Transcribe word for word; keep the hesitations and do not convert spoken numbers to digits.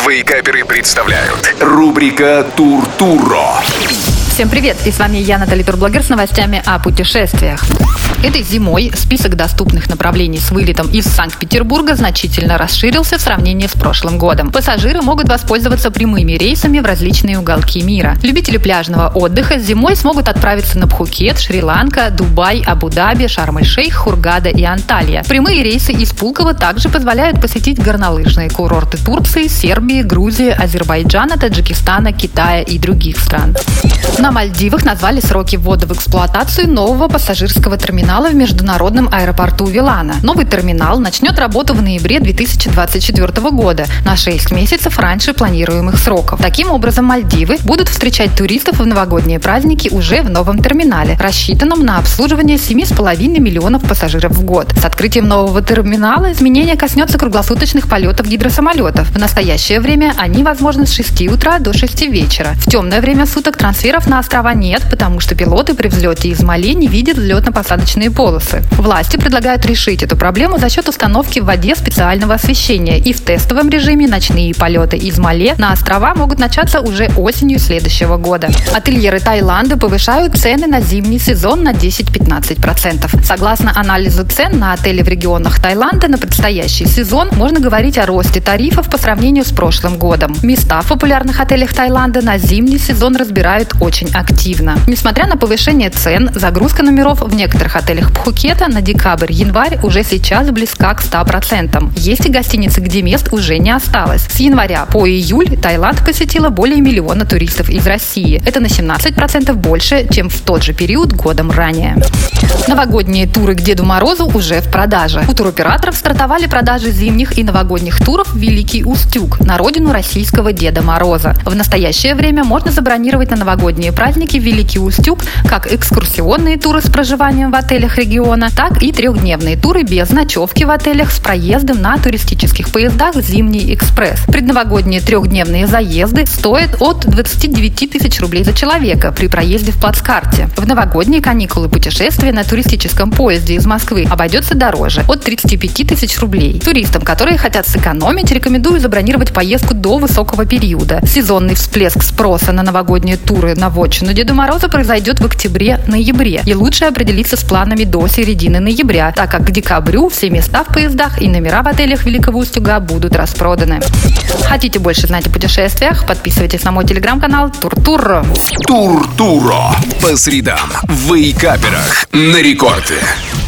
Вейкаперы представляют рубрика «Тур-Туро». Всем привет, и с вами я, Натали, турблогер, с новостями о путешествиях. Этой зимой список доступных направлений с вылетом из Санкт-Петербурга значительно расширился в сравнении с прошлым годом. Пассажиры могут воспользоваться прямыми рейсами в различные уголки мира. Любители пляжного отдыха зимой смогут отправиться на Пхукет, Шри-Ланка, Дубай, Абу-Даби, Шарм-эль-Шейх, Хургада и Анталья. Прямые рейсы из Пулково также позволяют посетить горнолыжные курорты Турции, Сербии, Грузии, Азербайджана, Таджикистана, Китая и других стран. На Мальдивах назвали сроки ввода в эксплуатацию нового пассажирского терминала в международном аэропорту Вилана. Новый терминал начнет работу в ноябре две тысячи двадцать четвёртого года, на шесть месяцев раньше планируемых сроков. Таким образом, Мальдивы будут встречать туристов в новогодние праздники уже в новом терминале, рассчитанном на обслуживание семи с половиной миллионов пассажиров в год. С открытием нового терминала изменения коснется круглосуточных полетов гидросамолетов. В настоящее время они возможны с шести утра до шести вечера. В темное время суток трансферов на острова нет, потому что пилоты при взлете из Мале не видят взлетно-посадочные полосы. Власти предлагают решить эту проблему за счет установки в воде специального освещения, и в тестовом режиме ночные полеты из Мале на острова могут начаться уже осенью следующего года. Ательеры Таиланда повышают цены на зимний сезон на десять-пятнадцать процентов. Согласно анализу цен на отели в регионах Таиланда на предстоящий сезон, можно говорить о росте тарифов по сравнению с прошлым годом. Места в популярных отелях Таиланда на зимний сезон разбирают очень активно. Несмотря на повышение цен, загрузка номеров в некоторых отелях Пхукета на декабрь-январь уже сейчас близка к ста процентам. Есть и гостиницы, где мест уже не осталось. С января по июль Таиланд посетило более миллиона туристов из России. Это на семнадцать процентов больше, чем в тот же период годом ранее. Новогодние туры к Деду Морозу уже в продаже. У туроператоров стартовали продажи зимних и новогодних туров в Великий Устюг, на родину российского Деда Мороза. В настоящее время можно забронировать на новогодние праздники в Великий Устюг как экскурсионные туры с проживанием в отелях региона, так и трехдневные туры без ночевки в отелях с проездом на туристических поездах «Зимний экспресс». Предновогодние трехдневные заезды стоят от двадцати девяти тысяч рублей за человека при проезде в плацкарте. В новогодние каникулы путешествие на туристическом поезде из Москвы обойдется дороже – от тридцати пяти тысяч рублей. Туристам, которые хотят сэкономить, рекомендую забронировать поездку до высокого периода. Сезонный всплеск спроса на новогодние туры на вотчину Деда Мороза произойдет в октябре-ноябре, и лучше определиться с планами до середины ноября, так как к декабрю все места в поездах и номера в отелях Великого Устюга будут распроданы. Хотите больше знать о путешествиях? Подписывайтесь на мой телеграм-канал Тур-Туро. Тур-Туро. По средам в Вейкаперах на рекорде.